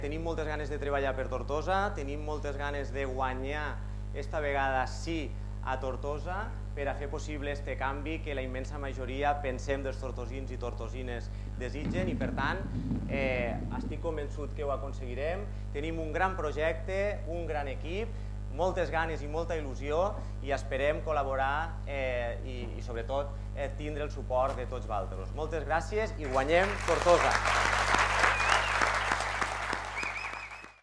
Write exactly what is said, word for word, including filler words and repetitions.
Tenim moltes ganes de treballar per Tortosa, tenim moltes ganes de guanyar, esta vegada sí, a Tortosa, per a fer possible este canvi que la immensa majoria pensem dels tortosins i tortosines desitgen i per tant eh, estic convençut que ho aconseguirem. Tenim un gran projecte, un gran equip, moltes ganes i molta il·lusió i esperem col·laborar eh, i, i sobretot eh, tindre el suport de tots vosaltres. Moltes gràcies i guanyem Tortosa!